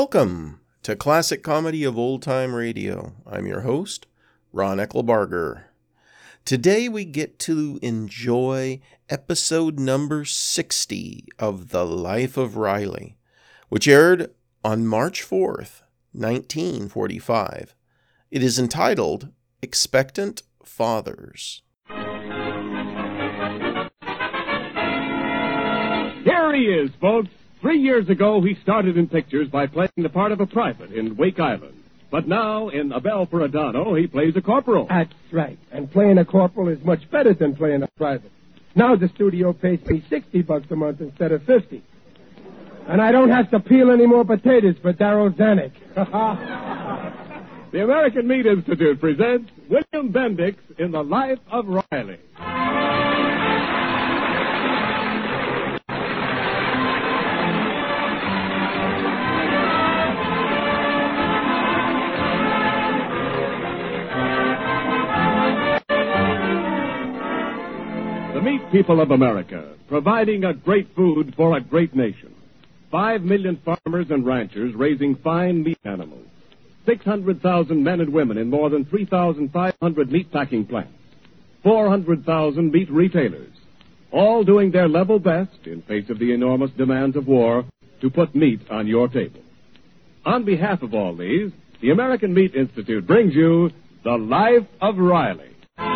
Welcome to Classic Comedy of Old Time Radio. I'm your host, Ron Eckelbarger. Today we get to enjoy episode number 60 of The Life of Riley, which aired on March 4th, 1945. It is entitled Expectant Fathers. Here he is, folks. 3 years ago, he started in pictures by playing the part of a private in Wake Island. But now, in A Bell for Adano, he plays a corporal. That's right. And playing a corporal is much better than playing a private. Now the studio pays me $60 a month instead of $50. And I don't have to peel any more potatoes for Darryl Zanuck. The American Meat Institute presents William Bendix in The Life of Riley. The meat people of America, providing a great food for a great nation. 5 million farmers and ranchers raising fine meat animals. 600,000 men and women in more than 3,500 meat packing plants. 400,000 meat retailers. All doing their level best, in face of the enormous demands of war, to put meat on your table. On behalf of all these, the American Meat Institute brings you The Life of Riley.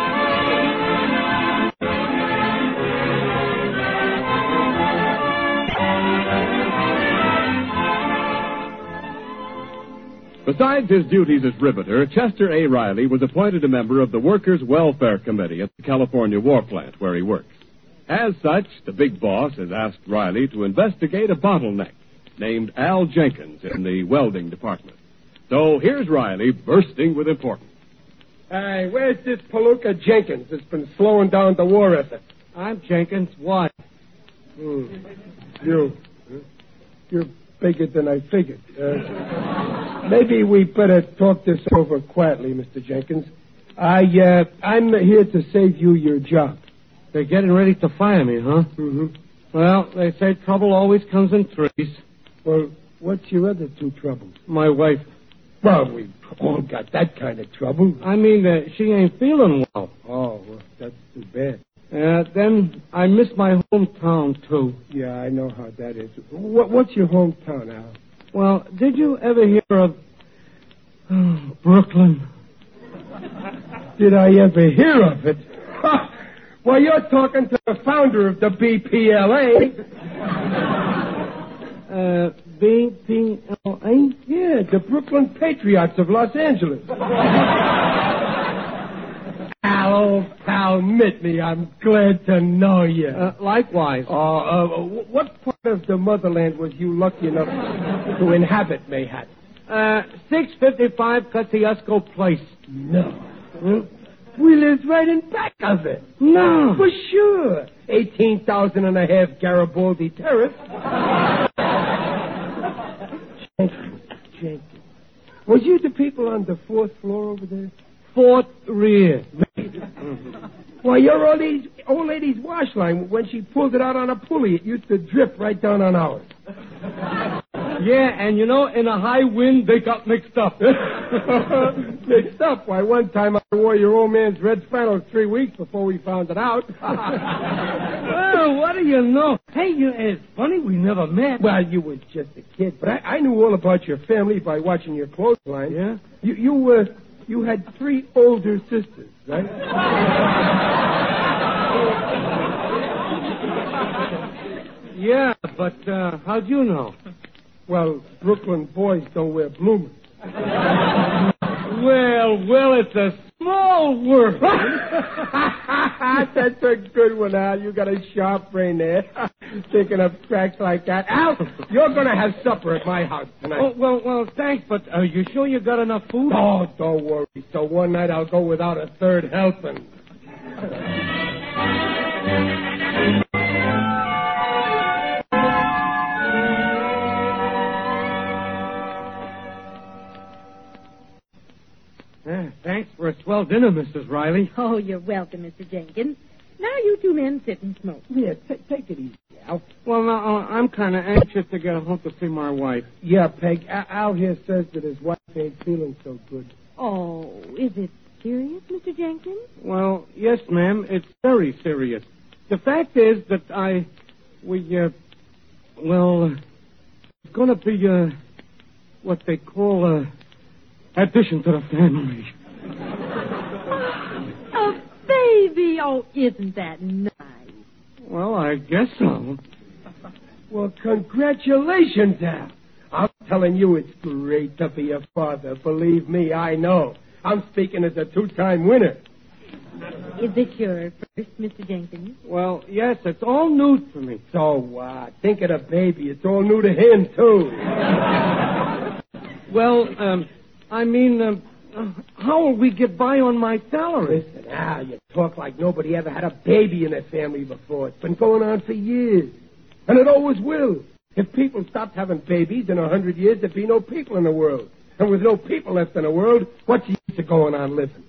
Besides his duties as riveter, Chester A. Riley was appointed a member of the Workers' Welfare Committee at the California War Plant where he works. As such, the big boss has asked Riley to investigate a bottleneck named Al Jenkins in the welding department. So here's Riley bursting with importance. Hey, where's this Palooka Jenkins that's been slowing down the war effort? I'm Jenkins. Why? You're bigger than I figured. Maybe we better talk this over quietly, Mr. Jenkins. I'm here to save you your job. They're getting ready to fire me, huh? Mm-hmm. Well, they say trouble always comes in threes. Well, what's your other two troubles? My wife. Well, we've all got that kind of trouble. I mean, she ain't feeling well. Oh, well, that's too bad. Then I miss my hometown, too. Yeah, I know how that is. What's your hometown, Al? Well, did you ever hear of Brooklyn? Did I ever hear of it? Well, you're talking to the founder of the BPLA. BPLA? Yeah, the Brooklyn Patriots of Los Angeles. Al, old pal, admit me, I'm glad to know you. Likewise. What part of the motherland was you lucky enough to inhabit, mayhap? 655 Kosciuszko Place. No. We lived right in back of it. No. For sure. 18,000 and a half Garibaldi Terrace. Jenkins. Was you the people on the fourth floor over there? Fourth rear. Why, your old lady's wash line, when she pulled it out on a pulley, it used to drip right down on ours. Yeah, and you know, in a high wind, they got mixed up. Mixed up? Why, one time I wore your old man's red flannel 3 weeks before we found it out. Well, what do you know? Hey, it's funny we never met. Well, you were just a kid, but I knew all about your family by watching your clothesline. Yeah? You had 3 older sisters, right? Yeah, but how'd you know? Well, Brooklyn boys don't wear bloomers. Well, it's a small world. That's a good one, Al. You got a sharp brain there. Thinking of cracks like that. Al, you're going to have supper at my house tonight. Oh, well, thanks, but are you sure you got enough food? Oh, don't worry. So one night I'll go without a third helping. Thanks for a swell dinner, Mrs. Riley. Oh, you're welcome, Mr. Jenkins. Now you two men sit and smoke. Yeah, take it easy, Al? Well, now, I'm kind of anxious to get home to see my wife. Yeah, Peg. Al here says that his wife ain't feeling so good. Oh, is it serious, Mr. Jenkins? Well, yes, ma'am, it's very serious. The fact is that it's going to be, what they call, addition to the family. A baby! Oh, isn't that nice? Well, I guess so. Well, congratulations, Al. I'm telling you, it's great to be a father. Believe me, I know. I'm speaking as a 2-time winner. Is this your first, Mr. Jenkins? Well, yes, it's all new to me. So what? Think of the baby. It's all new to him, too. Well, how will we get by on my salary? Listen, Al, you talk like nobody ever had a baby in their family before. It's been going on for years. And it always will. If people stopped having babies in 100 years, there'd be no people in the world. And with no people left in the world, what's the use of going on living?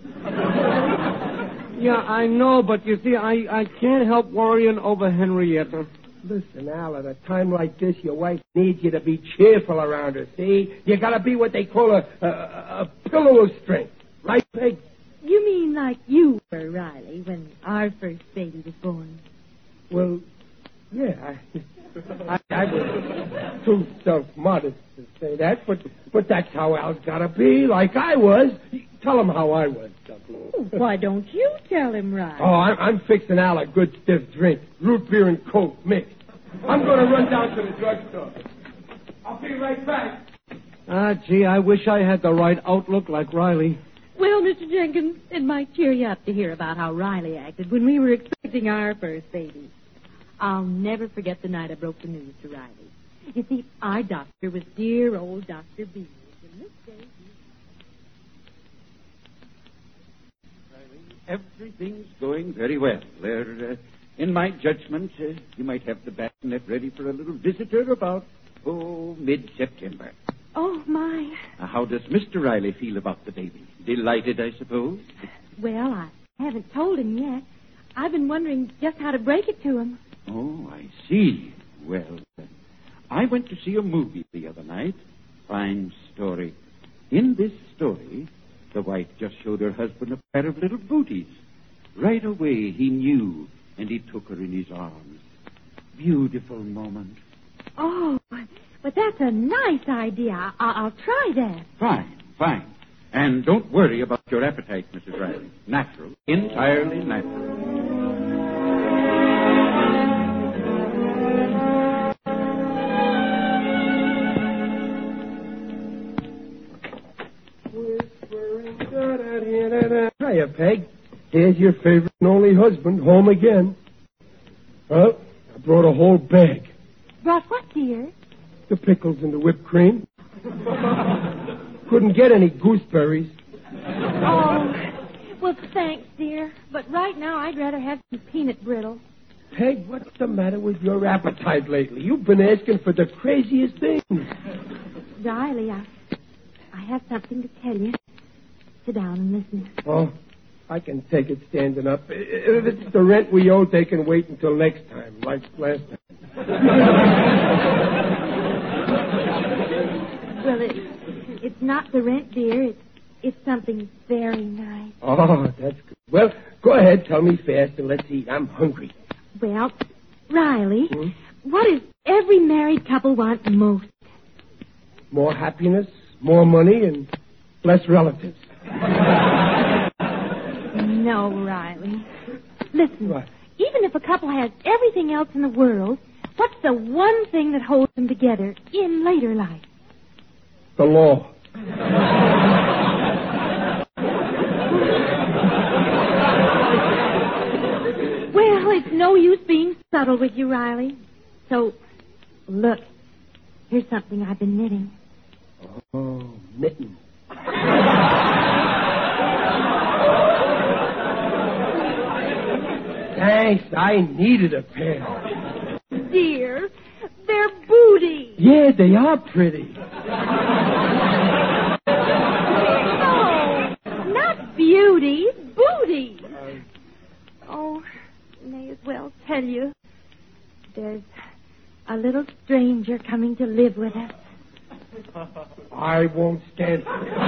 Yeah, I know, but you see, I can't help worrying over Henrietta. Listen, Al, at a time like this, your wife needs you to be cheerful around her, see? You gotta be what they call a pillow of strength. Right, Peg? You mean like you were, Riley, when our first baby was born? Well, yeah, I was too self-modest to say that, but that's how Al's gotta be, like I was. Tell him how I was, Douglas. Why don't you tell him, Riley? Oh, I'm fixing Al a good stiff drink. Root beer and Coke mixed. I'm going to run down to the drugstore. I'll be right back. Gee, I wish I had the right outlook like Riley. Well, Mr. Jenkins, it might cheer you up to hear about how Riley acted when we were expecting our first baby. I'll never forget the night I broke the news to Riley. You see, our doctor was dear old Dr. Beers, and this day Everything's going very well. In my judgment, you might have the bassinet ready for a little visitor about, mid-September. Oh, my. How does Mr. Riley feel about the baby? Delighted, I suppose? Well, I haven't told him yet. I've been wondering just how to break it to him. Oh, I see. Well, I went to see a movie the other night. Fine story. In this story, the wife just showed her husband a pair of little booties. Right away, he knew, and he took her in his arms. Beautiful moment. Oh, but that's a nice idea. I'll try that. Fine. And don't worry about your appetite, Mrs. Riley. Natural. Entirely natural. Hiya, Peg. Here's your favorite and only husband home again. Well, I brought a whole bag. Brought what, dear? The pickles and the whipped cream. Couldn't get any gooseberries. Oh, well, thanks, dear. But right now, I'd rather have some peanut brittle. Peg, what's the matter with your appetite lately? You've been asking for the craziest things. Riley, I have something to tell you. Sit down and listen. Oh, I can take it standing up. If it's the rent we owe, they can wait until next time, like last time. Well, it's not the rent, dear. It's something very nice. Oh, that's good. Well, go ahead, tell me fast, and let's eat. I'm hungry. Well, Riley, what does every married couple want most? More happiness, more money, and less relatives. No, Riley. Listen, What? even if a couple has everything else in the world, what's the one thing that holds them together in later life? The law. Well, it's no use being subtle with you, Riley. So, look, here's something I've been knitting. Oh, mittens. Thanks, I needed a pair. Dear, they're booty. Yeah, they are pretty. No, not beauty, booty. Oh, may as well tell you. There's a little stranger coming to live with us. I won't stand for it.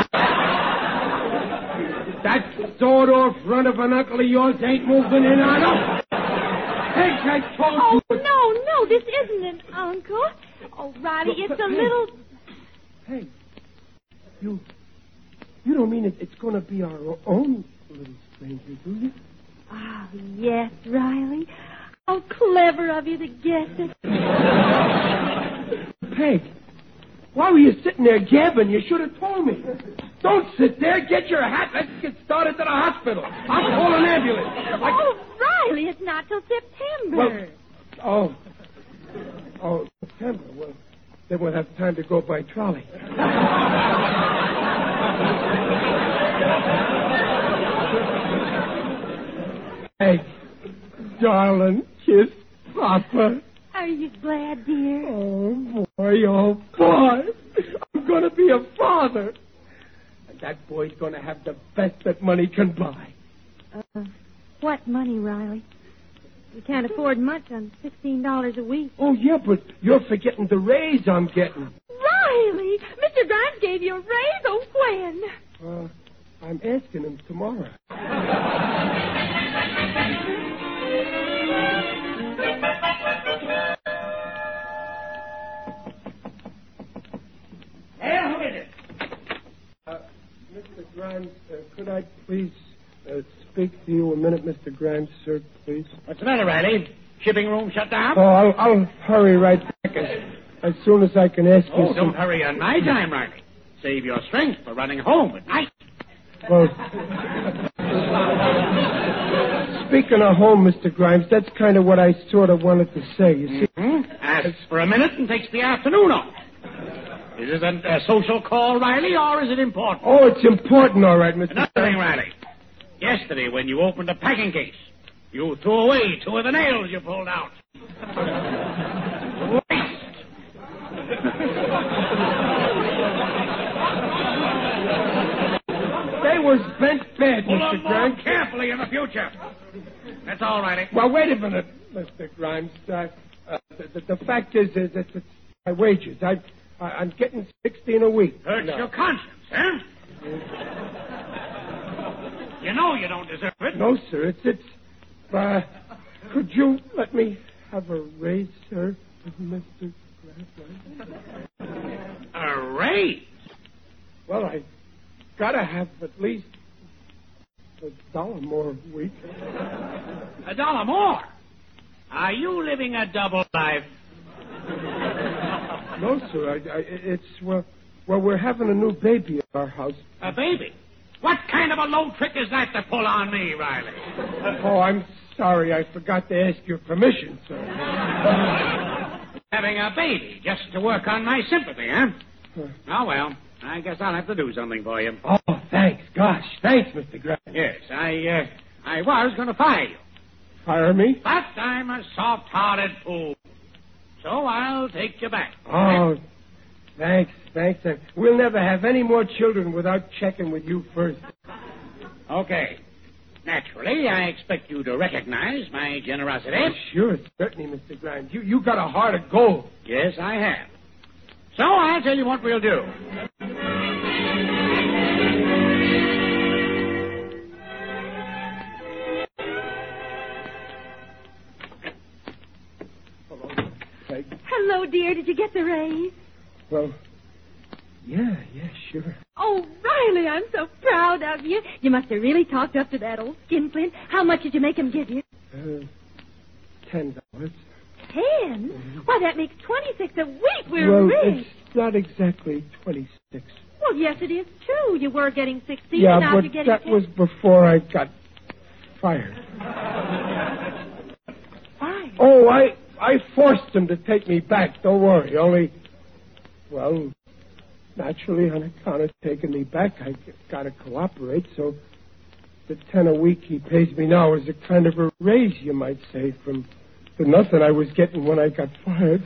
That sawed-off run of an uncle of yours ain't moving in on us. Peg, I told you. Oh, no, this isn't an uncle. Oh, Riley, it's a little... Hey, you don't mean it's going to be our own little stranger, do you? Oh, yes, Riley. How clever of you to guess it. Peg, why were you sitting there gabbing? You should have told me. Don't sit there. Get your hat. Let's get started to the hospital. I'll call an ambulance. Oh, Riley, it's not till September. Well, September. Well, then we'll have time to go by trolley. Hey, darling, kiss Papa. Are you glad, dear? Oh, boy, oh, boy. I'm going to be a father. And that boy's going to have the best that money can buy. What money, Riley? We can't afford much on $16 a week. Oh, yeah, but you're forgetting the raise I'm getting. Riley! Mr. Grimes gave you a raise? Oh, when? I'm asking him tomorrow. Hey, who is it? Mr. Grimes, could I please speak to you a minute, Mr. Grimes, sir, please? What's the matter, Riley? Shipping room shut down? Oh, I'll hurry right back as soon as I can ask you some... Don't hurry on my time, Riley. Save your strength for running home at night. Well, speaking of home, Mr. Grimes, that's kind of what I sort of wanted to say, you see. Mm-hmm. Asks for a minute and takes the afternoon off. Is it a social call, Riley, or is it important? Oh, it's important, all right, Mr. Another thing, Riley. Yesterday, when you opened the packing case, you threw away 2 of the nails you pulled out. Waste. They was bent bad, Pull Mr. them more Grimes. carefully in the future. That's all, Riley. Well, wait a minute, Mr. Grimes. The fact is it's my wages. I'm getting 16 a week. Hurts your conscience, huh? You know you don't deserve it. No, sir. Could you let me have a raise, sir, Mr. Grimes? A raise? Well, I gotta have at least $1 more a week. $1 more? Are you living a double life? No, sir. Well, we're having a new baby at our house. A baby? What kind of a low trick is that to pull on me, Riley? Oh, I'm sorry. I forgot to ask your permission, sir. Having a baby just to work on my sympathy, huh? Oh, well, I guess I'll have to do something for you. Oh, thanks. Gosh, thanks, Mr. Grimes. Yes, I was going to fire you. Fire me? But I'm a soft-hearted fool. So I'll take you back. Oh, thanks. We'll never have any more children without checking with you first. Okay. Naturally, I expect you to recognize my generosity. Oh, sure, certainly, Mr. Grimes. You got a heart of gold. Yes, I have. So I'll tell you what we'll do. Hello, dear. Did you get the raise? Well, yeah, sure. Oh, Riley, I'm so proud of you. You must have really talked up to that old skinflint. How much did you make him give you? $10. 10? Why, that makes 26 a week. We're Well, rich. it's not exactly 26. Well, yes, it is, too. You were getting 16, Yeah, and now but you're getting that 10. was before I got fired. Fine. Oh, I forced them to take me back. Don't worry. Only, well, naturally, on account of taking me back, I got to cooperate. So the 10 a week he pays me now is a kind of a raise, you might say, from the nothing I was getting when I got fired.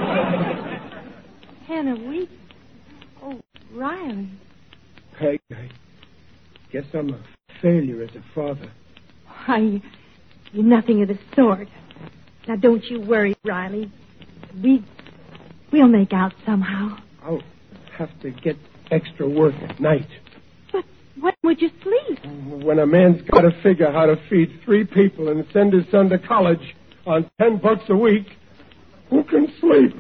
10 a week? Oh, Riley. Peg, I guess I'm a failure as a father. Why, you're nothing of the sort. Now, don't you worry, Riley. We'll make out somehow. I'll have to get extra work at night. But when would you sleep? When a man's got to figure how to feed 3 people and send his son to college on $10 a week, who can sleep?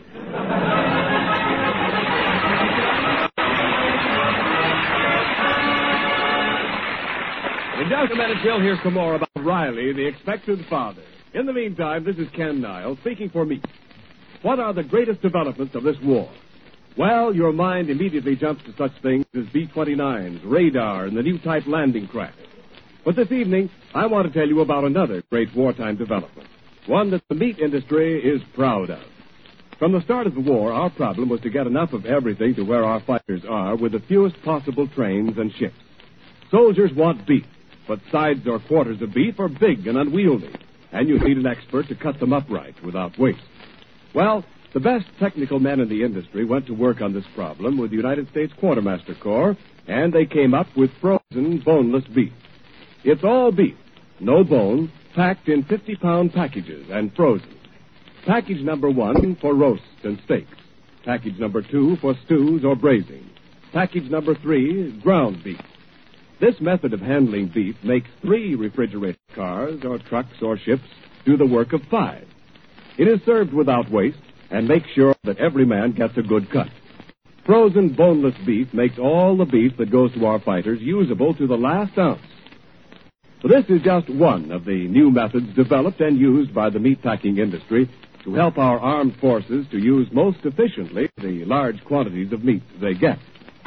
In just a minute, you'll hear some more about Riley, the expectant father. In the meantime, this is Ken Niles speaking for me. What are the greatest developments of this war? Well, your mind immediately jumps to such things as B-29s, radar, and the new type landing craft. But this evening, I want to tell you about another great wartime development, one that the meat industry is proud of. From the start of the war, our problem was to get enough of everything to where our fighters are with the fewest possible trains and ships. Soldiers want beef, but sides or quarters of beef are big and unwieldy, and you need an expert to cut them upright without waste. Well, the best technical men in the industry went to work on this problem with the United States Quartermaster Corps, and they came up with frozen, boneless beef. It's all beef, no bone, packed in 50-pound packages and frozen. Package number 1 for roasts and steaks. Package number 2 for stews or braising. Package number 3, ground beef. This method of handling beef makes 3 refrigerated cars or trucks or ships do the work of 5. It is served without waste and makes sure that every man gets a good cut. Frozen boneless beef makes all the beef that goes to our fighters usable to the last ounce. This is just one of the new methods developed and used by the meatpacking industry to help our armed forces to use most efficiently the large quantities of meat they get.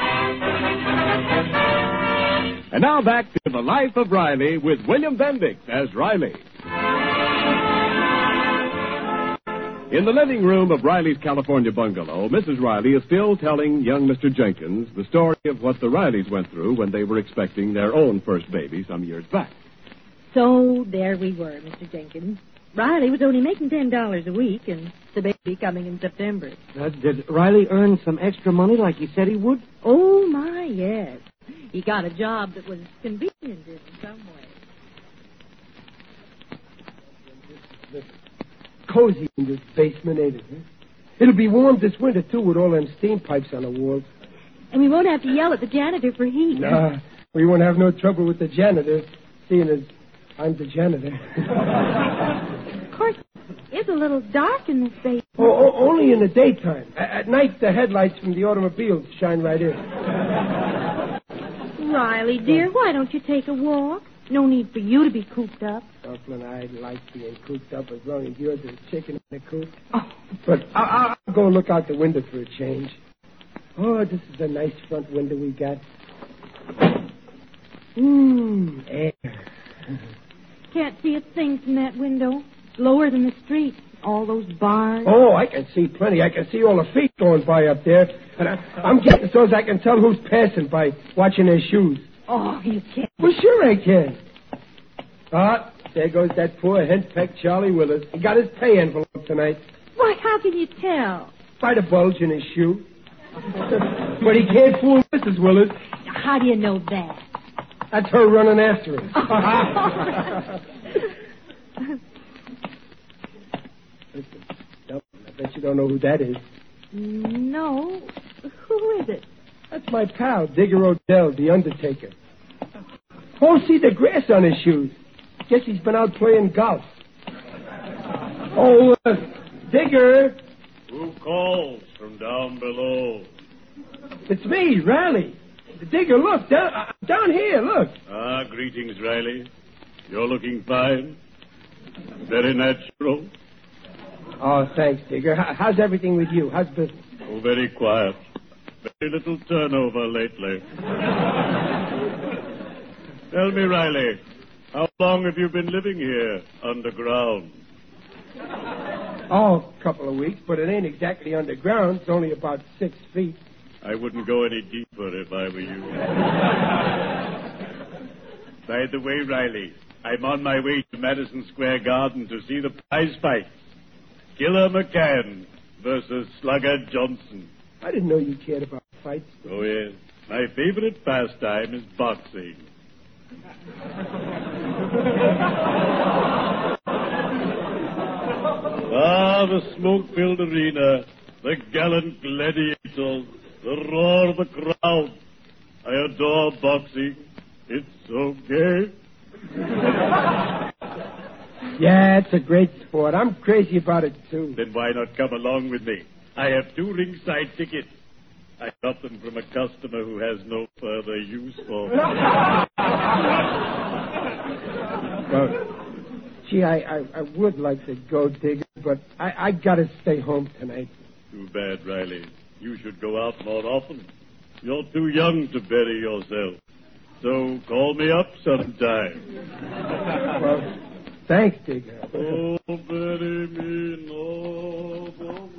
And now back to The Life of Riley with William Bendix as Riley. In the living room of Riley's California bungalow, Mrs. Riley is still telling young Mr. Jenkins the story of what the Rileys went through when they were expecting their own first baby some years back. So there we were, Mr. Jenkins. Riley was only making $10 a week, and the baby coming in September. Did Riley earn some extra money like he said he would? Oh, my, yes. He got a job that was convenient in some way. Cozy in this basement, ain't it? Huh? It'll be warm this winter, too, with all them steam pipes on the walls. And we won't have to yell at the janitor for heat. Nah, we won't have no trouble with the janitor, seeing as I'm the janitor. Of course, it's a little dark in this basement. Oh, only in the daytime. At night, the headlights from the automobiles shine right in. Riley, dear, why don't you take a walk? No need for you to be cooped up. Dumpling, I like being cooped up as long as you're the chicken in the coop. Oh. But I'll go look out the window for a change. Oh, this is a nice front window we got. Air. Can't see a thing from that window. It's lower than the street. All those barns. Oh, I can see plenty. I can see all the feet going by up there. And I'm getting so as I can tell who's passing by watching their shoes. Oh, you can't. Well, sure I can. Ah, there goes that poor henpecked Charlie Willis. He got his pay envelope tonight. Why, how can you tell? By the bulge in his shoe. But he can't fool Mrs. Willis. How do you know that? That's her running after him. Listen, I bet you don't know who that is. No. Who is it? That's my pal, Digger Odell, the Undertaker. Oh, see the grass on his shoes. Guess he's been out playing golf. Oh, Digger. Who calls from down below? It's me, Riley. Digger, look, down here, look. Ah, greetings, Riley. You're looking fine. Very natural. Oh, thanks, Digger. How's everything with you? How's business? Oh, very quiet. Very little turnover lately. Tell me, Riley, how long have you been living here underground? Oh, a couple of weeks, but it ain't exactly underground. It's only about 6 feet. I wouldn't go any deeper if I were you. By the way, Riley, I'm on my way to Madison Square Garden to see the prize fight. Killer McCann versus Slugger Johnson. I didn't know you cared about fights. Oh, yes. My favorite pastime is boxing. Ah, the smoke-filled arena, the gallant gladiators, the roar of the crowd. I adore boxing. It's so gay. Yeah, it's a great sport. I'm crazy about it, too. Then why not come along with me? I have 2 ringside tickets. I got them from a customer who has no further use for them. Gee, I would like to go, Digger, but I gotta stay home tonight. Too bad, Riley. You should go out more often. You're too young to bury yourself. So call me up sometime. Well, thanks, Digger. Oh, bury me, no.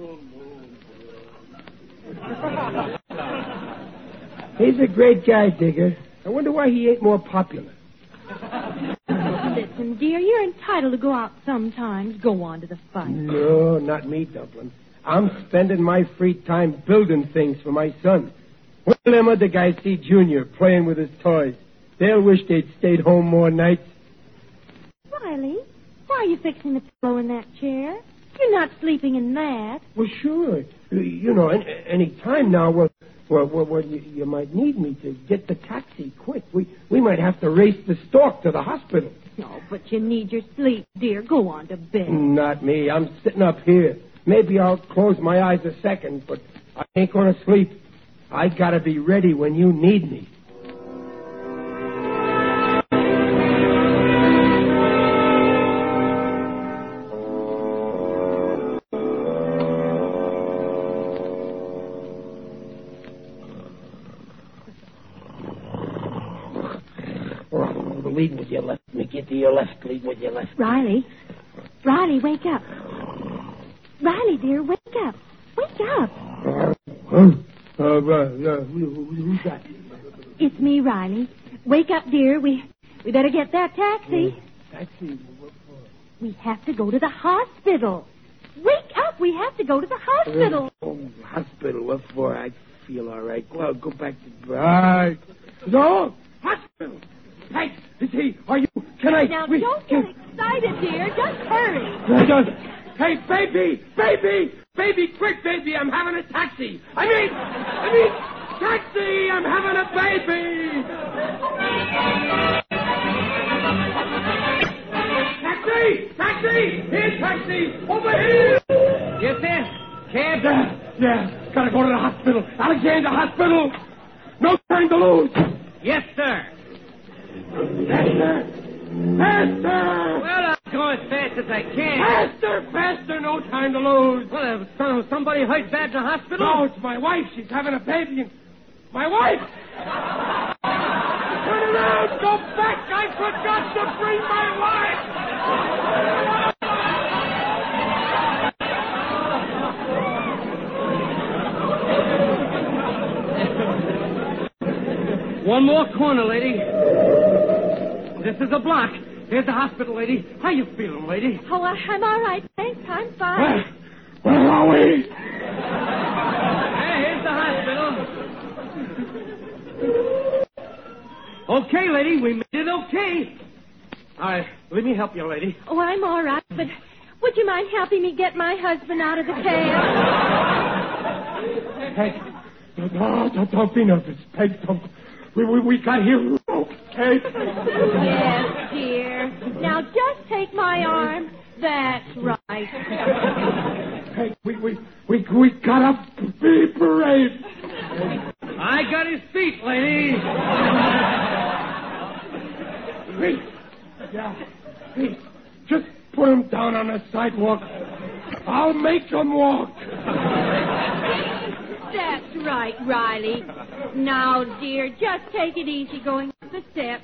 He's a great guy, Digger. I wonder why he ain't more popular. Listen, dear, you're entitled to go out sometimes. Go on to the fight. No, not me, Dublin. I'm spending my free time building things for my son. When them other guys see Junior playing with his toys, they'll wish they'd stayed home more nights. Riley, why are you fixing the pillow in that chair? You're not sleeping in that. Well, sure. You know, any time now, well, you might need me to get the taxi quick. We might have to race the stork to the hospital. No, but you need your sleep, dear. Go on to bed. Not me. I'm sitting up here. Maybe I'll close my eyes a second, but I ain't going to sleep. I got to be ready when you need me. Lead with your left. Let me get to your left. Lead with your left. Riley, wake up. Riley, dear, wake up. Wake up. Who's that? It's me, Riley. Wake up, dear. We better get that taxi. Taxi? We have to go to the hospital. Wake up. We have to go to the hospital. Hospital? What for? I feel all right. Well, go back to... Right. No! Hospital! Hey, is he? Are you? Can I? Now, don't get excited, dear. Just hurry. Hey, baby, quick, baby! I'm having a taxi. I mean, taxi! I'm having a baby. Taxi! Here, taxi! Over here! Yes, sir. Cab? Yeah. Gotta go to the hospital. Alexander Hospital. No time to lose. Yes, sir. Faster! Well, I'll go as fast as I can. Faster! No time to lose. Well, somebody hurt bad in the hospital? No, it's my wife. She's having a baby. My wife! Turn around! Go back! I forgot to bring my wife! One more corner, lady. This is a block. There's the hospital, lady. How you feeling, lady? Oh, I'm all right. Thanks. I'm fine. Where are we? Here's the hospital. Okay, lady. We made it okay. All right. Let me help you, lady. Oh, I'm all right, but would you mind helping me get my husband out of the cab? Peg, don't be nervous. Peg, don't... We got here, okay? Yes, dear. Now just take my arm. That's right. Peg, we got a big parade. I got his feet, lady. Please, just put him down on the sidewalk. I'll make him walk. That's right, Riley. Now, dear, just take it easy going up the steps.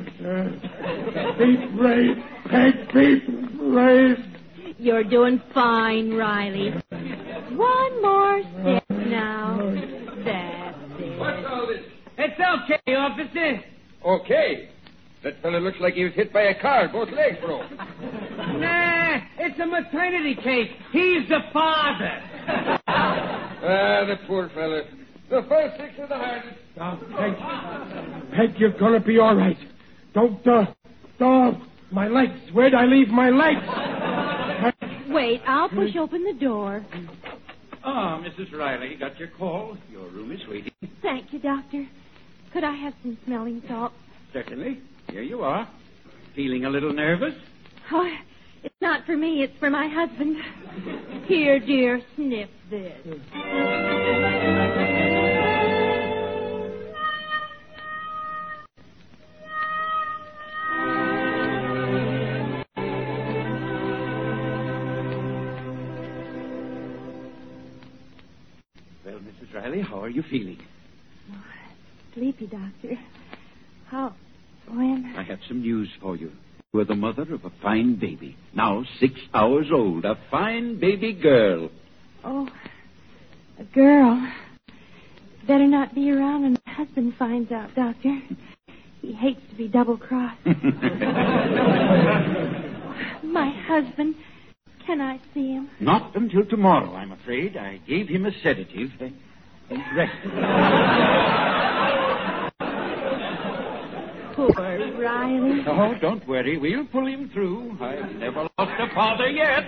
Be brave, Peg, be brave. You're doing fine, Riley. One more step now. That's it. What's all this? It's okay, officer. Okay. That fella looks like he was hit by a car. Both legs broke. Nah, it's a maternity case. He's the father. The poor fella. The first 6 are the hardest. Peg, you're gonna be all right. Don't, my legs. Where'd I leave my legs? Wait, I'll push open the door. Ah, Mrs. Riley, got your call. Your room is waiting. Thank you, Doctor. Could I have some smelling salts? Certainly. Here you are. Feeling a little nervous? Oh, it's not for me. It's for my husband. Here, dear, sniff this. Well, Mrs. Riley, how are you feeling? Oh, sleepy, Doctor. How? When? I have some news for you. You are the mother of a fine baby. Now 6 hours old. A fine baby girl. Oh, a girl. Better not be around when my husband finds out, Doctor. He hates to be double-crossed. My husband. Can I see him? Not until tomorrow, I'm afraid. I gave him a sedative. He's resting. Poor Riley. Oh, don't worry. We'll pull him through. I've never lost a father yet.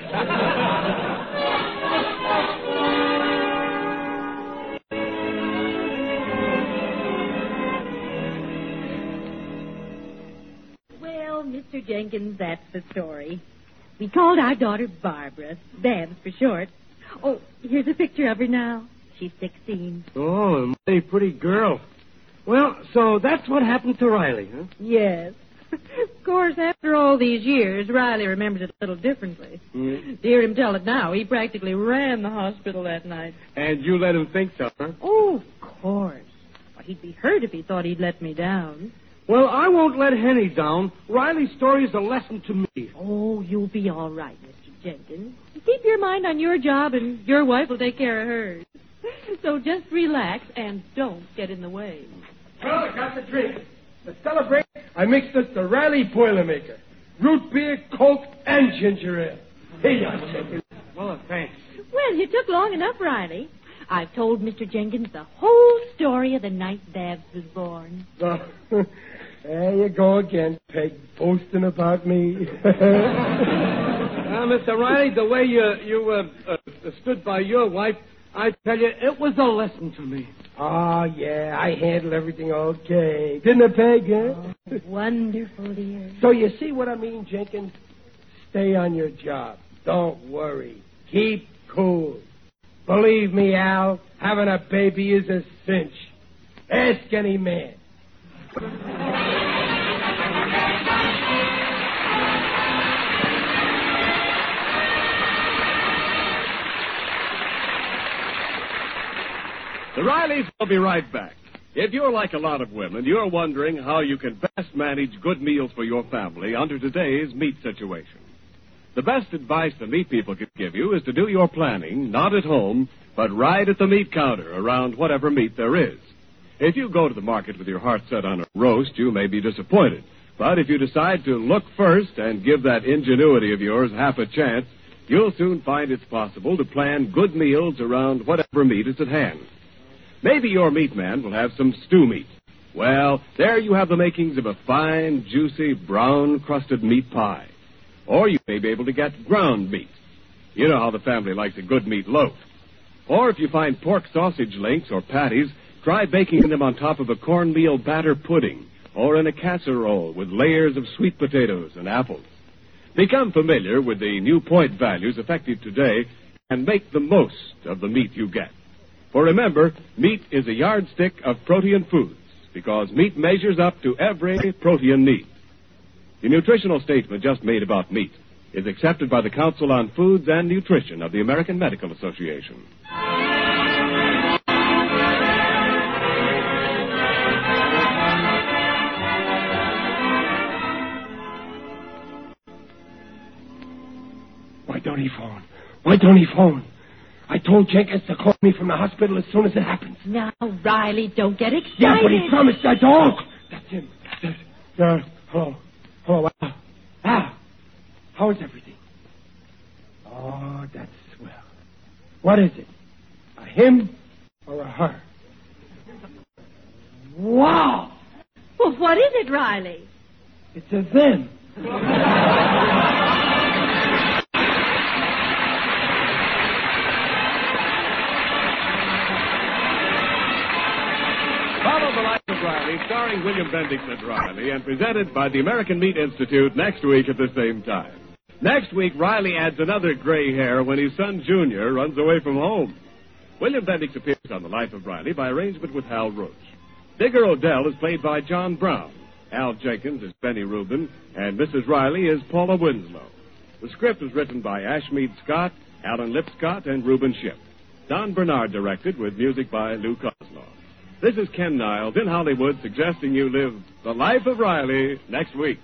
Well, Mr. Jenkins, that's the story. We called our daughter Barbara, Babs for short. Oh, here's a picture of her now. She's 16. Oh, a mighty pretty girl. Well, so that's what happened to Riley, huh? Yes. Of course, after all these years, Riley remembers it a little differently. To hear him tell it now, he practically ran the hospital that night. And you let him think so, huh? Oh, of course. Well, he'd be hurt if he thought he'd let me down. Well, I won't let Henny down. Riley's story is a lesson to me. Oh, you'll be all right, Mr. Jenkins. Keep your mind on your job, and your wife will take care of hers. So just relax and don't get in the way. Well, I got the drink. To celebrate, I mixed us the Riley Boilermaker. Root beer, Coke, and ginger ale. Here you are, Jenkins. Well, thanks. Well, you took long enough, Riley. I've told Mr. Jenkins the whole story of the night Babs was born. There you go again, Peg, boasting about me. Mr. Riley, the way you stood by your wife, I tell you, it was a lesson to me. Oh, yeah, I handled everything okay. Didn't I, Peg, huh? Oh, wonderful, dear. So you see what I mean, Jenkins? Stay on your job. Don't worry. Keep cool. Believe me, Al, having a baby is a cinch. Ask any man. The Rileys will be right back. If you're like a lot of women, you're wondering how you can best manage good meals for your family under today's meat situation. The best advice the meat people can give you is to do your planning not at home, but right at the meat counter around whatever meat there is. If you go to the market with your heart set on a roast, you may be disappointed. But if you decide to look first and give that ingenuity of yours half a chance, you'll soon find it's possible to plan good meals around whatever meat is at hand. Maybe your meat man will have some stew meat. Well, there you have the makings of a fine, juicy, brown-crusted meat pie. Or you may be able to get ground meat. You know how the family likes a good meat loaf. Or if you find pork sausage links or patties, try baking them on top of a cornmeal batter pudding or in a casserole with layers of sweet potatoes and apples. Become familiar with the new point values effective today and make the most of the meat you get. For remember, meat is a yardstick of protein foods because meat measures up to every protein need. The nutritional statement just made about meat is accepted by the Council on Foods and Nutrition of the American Medical Association. Why don't he phone? Why don't he phone? I told Jenkins to call me from the hospital as soon as it happens. Now, Riley, don't get excited. Yeah, but he promised I don't. That's him. Hello. Hello, Al. Al, how is everything? Oh, that's swell. What is it? A him or a her? Wow! Well, what is it, Riley? It's a them. Riley, starring William Bendix as Riley, and presented by the American Meat Institute next week at the same time. Next week, Riley adds another gray hair when his son Junior runs away from home. William Bendix appears on The Life of Riley by arrangement with Hal Roach. Digger Odell is played by John Brown. Al Jenkins is Benny Rubin, and Mrs. Riley is Paula Winslow. The script was written by Ashmead Scott, Alan Lipscott, and Reuben Ship. Don Bernard directed with music by Lou Kozloff. This is Ken Niles in Hollywood suggesting you live The Life of Riley next week.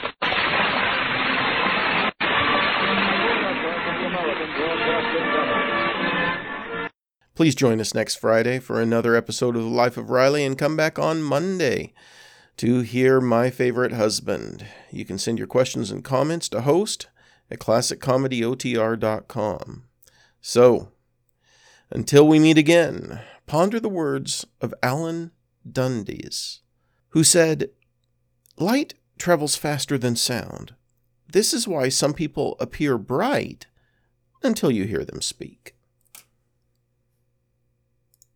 Please join us next Friday for another episode of The Life of Riley, and come back on Monday to hear My Favorite Husband. You can send your questions and comments to host@classiccomedyotr.com. So, until we meet again, ponder the words of Alan Dundes, who said, "Light travels faster than sound. This is why some people appear bright until you hear them speak."